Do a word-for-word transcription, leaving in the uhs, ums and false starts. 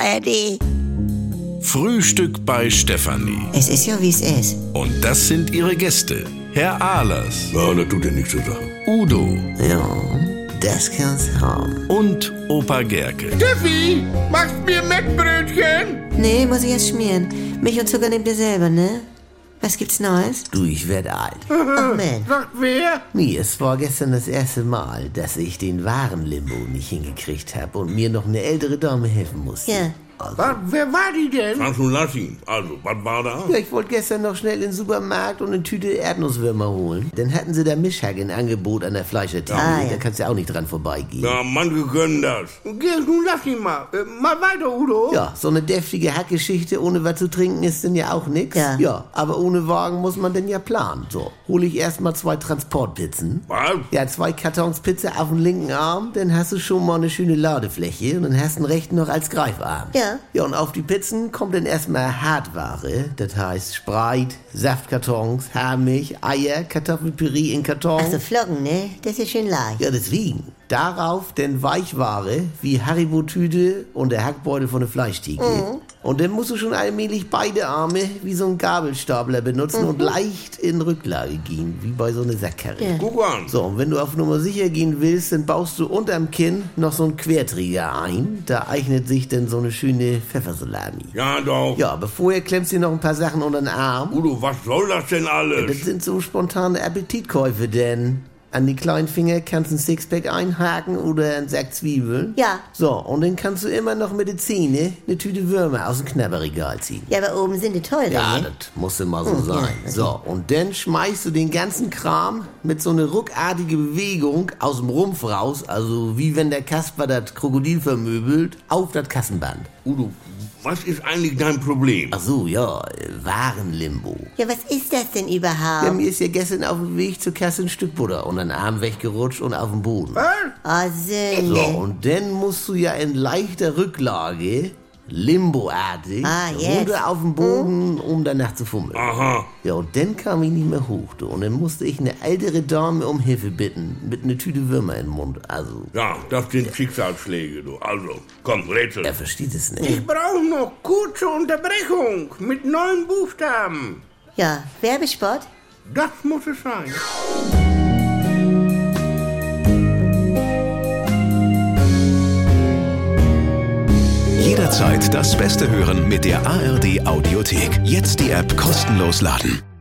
R D. Frühstück bei Stefanie. Es ist ja, wie es ist. Und das sind ihre Gäste. Herr Ahlers. Ja, das tut ja nichts zu sagen. Udo. Ja, das kann's haben. Und Opa Gerke. Steffi, machst mir Mettbrötchen? Nee, muss ich erst schmieren. Milch und Zucker nehmt ihr selber, ne? Was gibt's Neues? Du, ich werd alt. Ach, Mensch. Sagt wer? Mir, es war gestern das erste Mal, dass ich den Warenlimbo nicht hingekriegt habe und mir noch eine ältere Dame helfen musste. Ja. Also, Was, wer war die denn? Kannst du lass ihn. Also, was war da? ja, ich wollte gestern noch schnell in den Supermarkt und eine Tüte Erdnusswürmer holen. Dann hatten sie da Mischhack in Angebot an der Fleischertheke. Ah, ja. Da kannst du auch nicht dran vorbeigehen. Ja, manche können das. Geh, nun lass ihn mal. Äh, mal weiter, Udo. Ja, so eine deftige Hackgeschichte ohne was zu trinken ist denn ja auch nix. Ja. Ja, aber ohne Wagen muss man denn ja planen. So, hole ich erstmal zwei Transportpizzen. Was? Ja, zwei Kartons Pizza auf den linken Arm, dann hast du schon mal eine schöne Ladefläche und dann hast du den rechten noch als Greifarm. Ja. Ja, und auf die Pizzen kommt dann erstmal Hartware, das heißt Spreit, Saftkartons, Haarmilch, Eier, Kartoffelpüree in Karton. Ach so, Flocken, ne? Das ist schön leicht. Ja, deswegen. Darauf denn Weichware wie Haribo-Tüte und der Hackbeutel von der Fleischtheke. Mhm. Und dann musst du schon allmählich beide Arme wie so ein Gabelstapler benutzen Mhm. und leicht in Rücklage gehen, wie bei so einer Sackkarre. Ja. Guck an. So, und wenn du auf Nummer sicher gehen willst, dann baust du unterm Kinn noch so einen Querträger ein. Da eignet sich dann so eine schöne Pfeffersalami. Ja, doch. Ja, aber vorher klemmst du dir noch ein paar Sachen unter den Arm. Udo, was soll das denn Das alles? sind so spontane Appetitkäufe, denn an die kleinen Finger kannst du ein Sixpack einhaken oder einen Sack Zwiebeln. Ja. So, und dann kannst du immer noch mit den Zähnen eine Tüte Würmer aus dem Knabberregal ziehen. Ja, aber oben sind die teurer, Ja, ne? das musste mal so Hm, sein. ja, okay. So, und dann schmeißt du den ganzen Kram mit so einer ruckartige Bewegung aus dem Rumpf raus, also wie wenn der Kasper das Krokodil vermöbelt, auf das Kassenband. Udo, was ist eigentlich dein Problem? Ach so, ja, äh, Warenlimbo. Ja, was ist das denn überhaupt? Ja, mir ist ja gestern auf dem Weg zur Kasse ein Stück Butter und ein Arm weggerutscht und auf dem Boden. Was? Oh, So, Söhne. und dann musst du ja in leichter Rücklage, limboartig, Ah, jetzt. runter auf den Boden, um danach zu fummeln. Aha. Ja, und dann kam ich nicht mehr hoch, du. Und dann musste ich eine ältere Dame um Hilfe bitten, mit einer Tüte Würmer im Mund. Also, Ja, das sind Schicksalsschläge, du. Also, komm, Rätsel. er versteht es nicht. Ich brauche noch kurze Unterbrechung mit neun Buchstaben. Ja, Werbespot? Das muss es sein. Jederzeit das Beste hören mit der A R D Audiothek. Jetzt die App kostenlos laden.